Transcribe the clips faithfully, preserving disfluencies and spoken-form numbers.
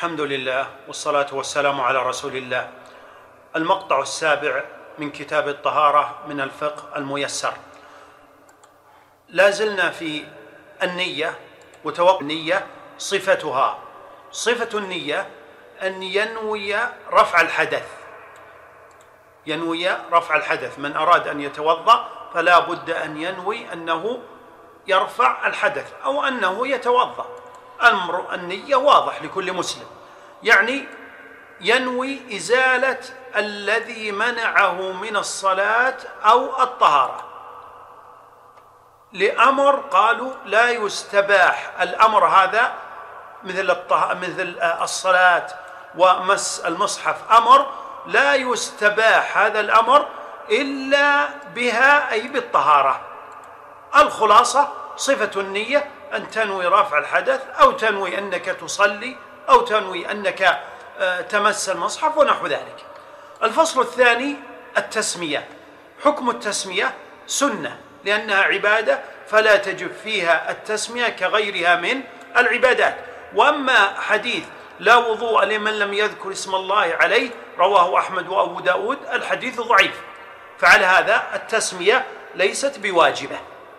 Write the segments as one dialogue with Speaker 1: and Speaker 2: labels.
Speaker 1: الحمد لله والصلاة والسلام على رسول الله. المقطع السابع من كتاب الطهارة من الفقه الميسر. لا زلنا في النية وتوقع النية. صفتها صفة النية أن ينوي رفع الحدث ينوي رفع الحدث من أراد أن يتوضأ فلا بد أن ينوي أنه يرفع الحدث أو أنه يتوضأ. أمر النية واضح لكل مسلم، يعني ينوي إزالة الذي منعه من الصلاة أو الطهارة. لأمر قالوا لا يستباح الأمر هذا مثل الطه... مثل الصلاة ومس المصحف، أمر لا يستباح هذا الأمر إلا بها، أي بالطهارة. الخلاصة صفة النية أن تنوي رفع الحدث أو تنوي أنك تصلي أو تنوي أنك تمس المصحف ونحو ذلك. الفصل الثاني التسمية. حكم التسمية سنة لأنها عبادة فلا تجب فيها التسمية كغيرها من العبادات. وأما حديث لا وضوء لمن لم يذكر اسم الله عليه رواه أحمد وأبو داود، الحديث ضعيف، فعلى هذا التسمية ليست بواجبة.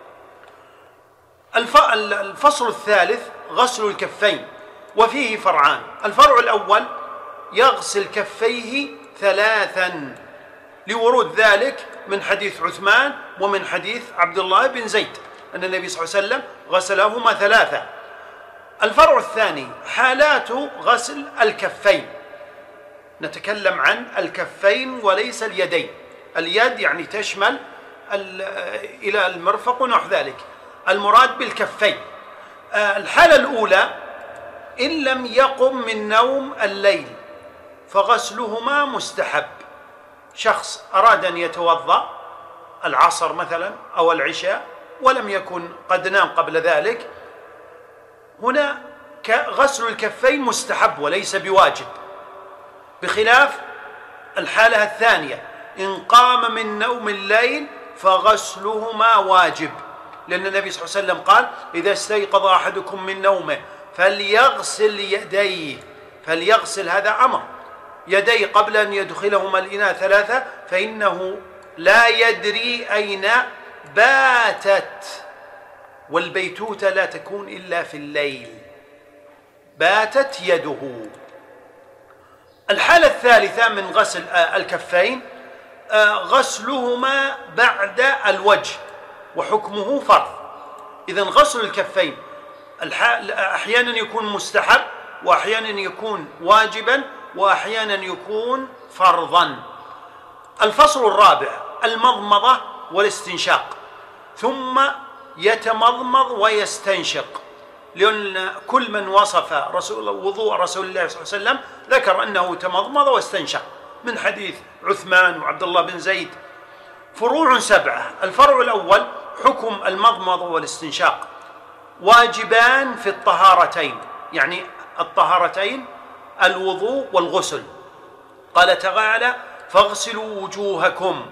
Speaker 1: الفصل الثالث غسل الكفين، وفيه فرعان. الفرع الأول يغسل كفيه ثلاثا لورود ذلك من حديث عثمان ومن حديث عبد الله بن زيد أن النبي صلى الله عليه وسلم غسلهما ثلاثة. الفرع الثاني حالات غسل الكفين. نتكلم عن الكفين وليس اليدين. اليد يعني تشمل إلى المرفق ونحو ذلك، المراد بالكفين. الحالة الأولى إن لم يقم من نوم الليل فغسلهما مستحب. شخص أراد أن يتوضأ العصر مثلا أو العشاء ولم يكن قد نام قبل ذلك، هنا غسل الكفين مستحب وليس بواجب، بخلاف الحالة الثانية إن قام من نوم الليل فغسلهما واجب، لأن النبي صلى الله عليه وسلم قال إذا استيقظ أحدكم من نومه فليغسل يديه. فليغسل هذا أمر يديه قبل أن يدخلهما الإناء ثلاثة، فإنه لا يدري أين باتت، والبيتوتة لا تكون إلا في الليل، باتت يده. الحالة الثالثة من غسل الكفين غسلهما بعد الوجه وحكمه فرض. إذن غسل الكفين أحيانا يكون مستحب وأحيانا يكون واجبا وأحيانا يكون فرضا. الفصل الرابع المضمضة والاستنشاق، ثم يتمضمض ويستنشق، لأن كل من وصف رسول وضوء رسول الله صلى الله عليه وسلم ذكر أنه تمضمض واستنشق من حديث عثمان وعبد الله بن زيد. فروع سبعة. الفرع الأول حكم المضمض والاستنشاق، واجبان في الطهارتين، يعني الطهارتين الوضوء والغسل. قال تعالى فاغسلوا وجوهكم،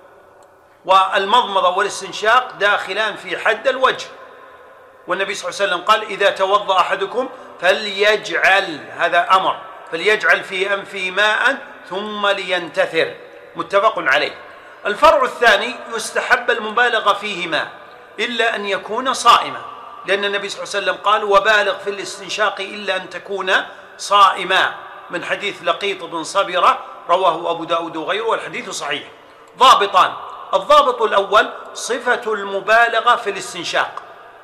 Speaker 1: والمضمضة والاستنشاق داخلان في حد الوجه، والنبي صلى الله عليه وسلم قال إذا توضأ أحدكم فليجعل، هذا أمر، فليجعل في أنفه ماء ثم لينتثر، متفق عليه. الفرع الثاني يستحب المبالغة فيهما إلا أن يكون صائما، لأن النبي صلى الله عليه وسلم قال وبالغ في الاستنشاق إلا أن تكون صائما، من حديث لقيط بن صبرة رواه أبو داود وغيره، والحديث صحيح. ضابطان. الضابط الأول صفة المبالغة في الاستنشاق،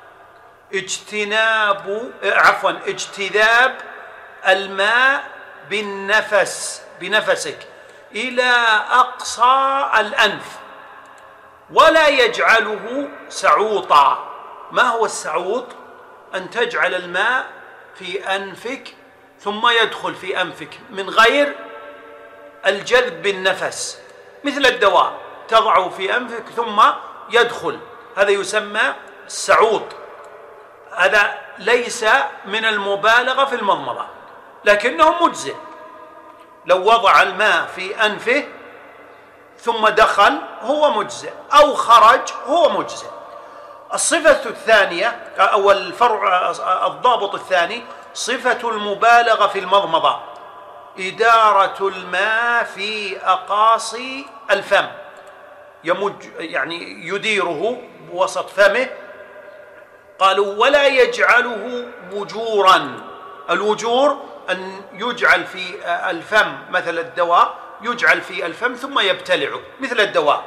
Speaker 1: اجتناب عفوا اجتذاب الماء بالنفس بنفسك إلى أقصى الأنف، ولا يجعله سعوطا. ما هو السعوط؟ أن تجعل الماء في أنفك ثم يدخل في أنفك من غير الجذب بالنفس، مثل الدواء تضعه في أنفك ثم يدخل، هذا يسمى السعوط. هذا ليس من المبالغة في المضمضة، لكنه مجزئ. لو وضع الماء في أنفه ثم دخل هو مجزئ، أو خرج هو مجزئ. الصفة الثانية أو الفرع الضابط الثاني صفة المبالغة في المضمضة إدارة الماء في أقاصي الفم، يمج يعني يديره بوسط فمه. قالوا ولا يجعله وجورا. الوجور أن يجعل في الفم مثل الدواء، يجعل في الفم ثم يبتلعه مثل الدواء،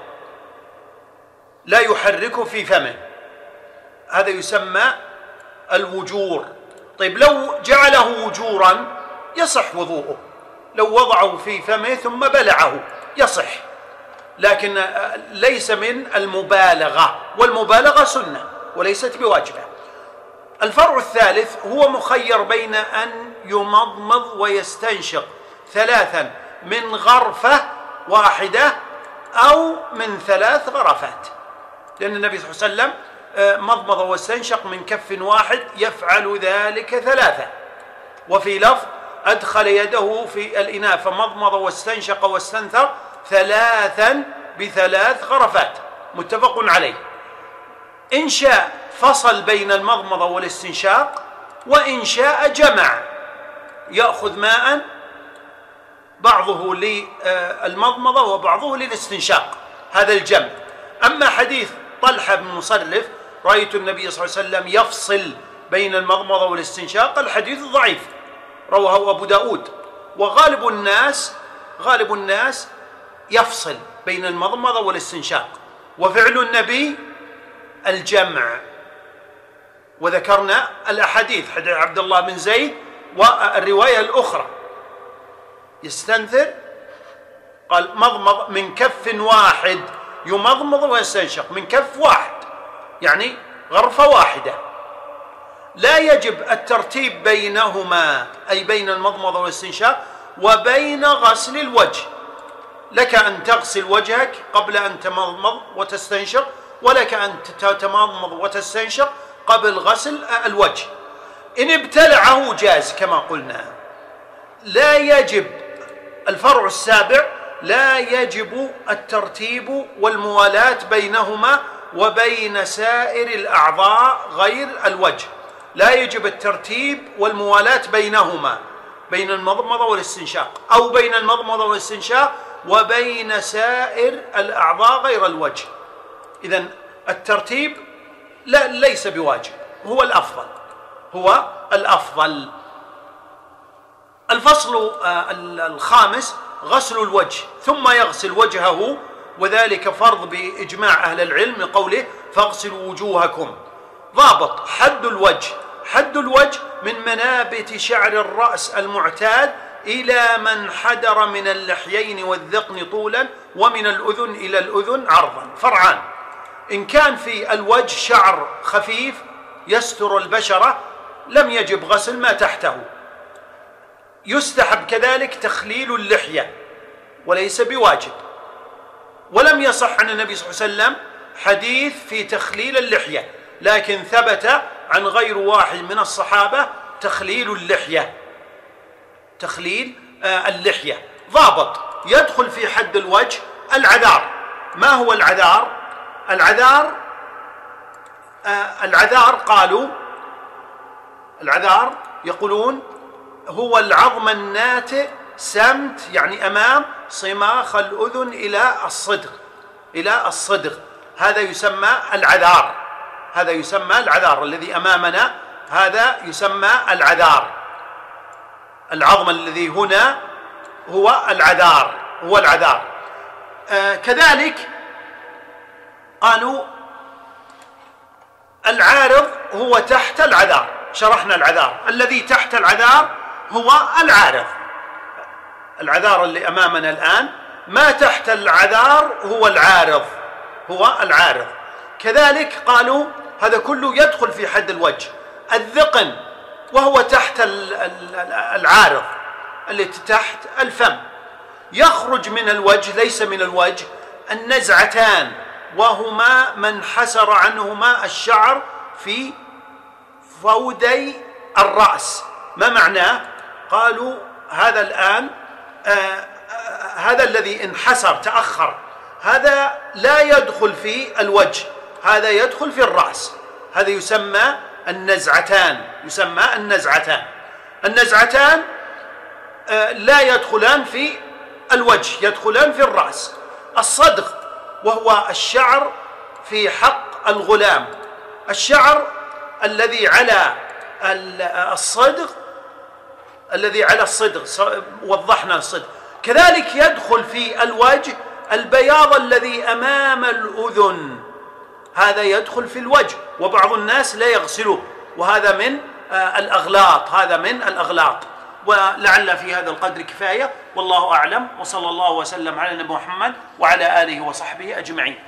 Speaker 1: لا يحركه في فمه، هذا يسمى الوجور. طيب لو جعله وجورا يصح وضوءه، لو وضعه في فمه ثم بلعه يصح، لكن ليس من المبالغة، والمبالغة سنة وليست بواجبة. الفرع الثالث هو مخير بين أن يمضمض ويستنشق ثلاثا من غرفة واحدة أو من ثلاث غرفات، لأن النبي صلى الله عليه وسلم مضمض واستنشق من كف واحد، يفعل ذلك ثلاثة. وفي لفظ أدخل يده في الإناء فمضمض واستنشق واستنثر ثلاثا بثلاث غرفات، متفق عليه. إن شاء فصل بين المضمضة والاستنشاق، وإن شاء جمع، يأخذ ماء بعضه للمضمضة وبعضه للاستنشاق، هذا الجمع. أما حديث طلحة بن مصرف رأيت النبي صلى الله عليه وسلم يفصل بين المضمضة والاستنشاق، الحديث ضعيف، رواه أبو داود. وغالب الناس غالب الناس يفصل بين المضمضة والاستنشاق، وفعل النبي الجمع. وذكرنا الأحاديث، حديث عبد الله بن زيد والرواية الأخرى، يستنثر قال مضمض من كف واحد، يمضمض ويستنشق من كف واحد، يعني غرفة واحدة. لا يجب الترتيب بينهما، أي بين المضمضة والاستنشاق وبين غسل الوجه. لك أن تغسل وجهك قبل أن تمضمض وتستنشق، ولك أن تمضمض وتستنشق قبل غسل الوجه. إن ابتلعه جاز كما قلنا. لا يجب، الفرع السابع، لا يجب الترتيب والموالاة بينهما وبين سائر الأعضاء غير الوجه. لا يجب الترتيب والموالاة بينهما، بين المضمضة والاستنشاق، أو بين المضمضة والاستنشاق وبين سائر الأعضاء غير الوجه. إذن الترتيب لا ليس بواجب، هو الأفضل، هو الأفضل. الفصل الخامس غسل الوجه، ثم يغسل وجهه، وذلك فرض بإجماع أهل العلم لقوله فاغسلوا وجوهكم. ضابط حد الوجه، حد الوجه من منابت شعر الرأس المعتاد إلى من حدر من اللحيين والذقن طولا، ومن الأذن إلى الأذن عرضا. فرعان: إن كان في الوجه شعر خفيف يستر البشرة لم يجب غسل ما تحته. يستحب كذلك تخليل اللحية وليس بواجب، ولم يصح عن النبي صلى الله عليه وسلم حديث في تخليل اللحية، لكن ثبت عن غير واحد من الصحابة تخليل اللحية، تخليل آه اللحية. ضابط يدخل في حد الوجه العذار. ما هو العذار؟ العذار آه العذار قالوا العذار يقولون هو العظم الناتئ سمت، يعني أمام صماخ الأذن إلى الصدغ، إلى الصدغ، هذا يسمى العذار، هذا يسمى العذار الذي أمامنا، هذا يسمى العذار. العظم الذي هنا هو العذار، هو العذار. آه كذلك قالوا العارض هو تحت العذار، شرحنا العذار، الذي تحت العذار هو العارض. العذار اللي أمامنا الآن ما تحت العذار هو العارض، هو العارض. كذلك قالوا هذا كله يدخل في حد الوجه. الذقن وهو تحت العارض التي تحت الفم. يخرج من الوجه ليس من الوجه النزعتان، وهما ما انحسر عنهما الشعر في فودي الرأس. ما معناه؟ قالوا هذا الآن آه آه هذا الذي انحسر تأخر، هذا لا يدخل في الوجه، هذا يدخل في الرأس، هذا يسمى النزعتان، يسمى النزعتان. النزعتان لا يدخلان في الوجه، يدخلان في الرأس. الصدغ وهو الشعر في حق الغلام، الشعر الذي على الصدغ، الذي على الصدغ وضحنا الصدغ. كذلك يدخل في الوجه البياض الذي أمام الأذن، هذا يدخل في الوجه، وبعض الناس لا يغسله، وهذا من الأغلاط، هذا من الأغلاط. ولعل في هذا القدر كفاية، والله أعلم، وصلى الله وسلم على نبينا محمد وعلى آله وصحبه أجمعين.